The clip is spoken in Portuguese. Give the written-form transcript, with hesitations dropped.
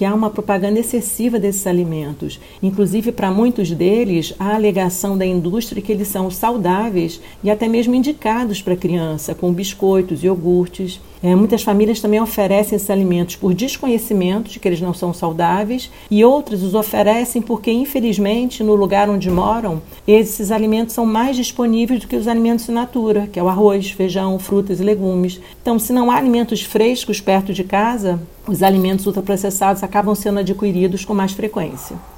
que há uma propaganda excessiva desses alimentos. Inclusive, para muitos deles, há a alegação da indústria que eles são saudáveis e até mesmo indicados para a criança, com biscoitos, iogurtes. Muitas famílias também oferecem esses alimentos por desconhecimento de que eles não são saudáveis e outras os oferecem porque, infelizmente, no lugar onde moram, esses alimentos são mais disponíveis do que os alimentos in natura, que é o arroz, feijão, frutas e legumes. Então, se não há alimentos frescos perto de casa, os alimentos ultraprocessados acabam sendo adquiridos com mais frequência.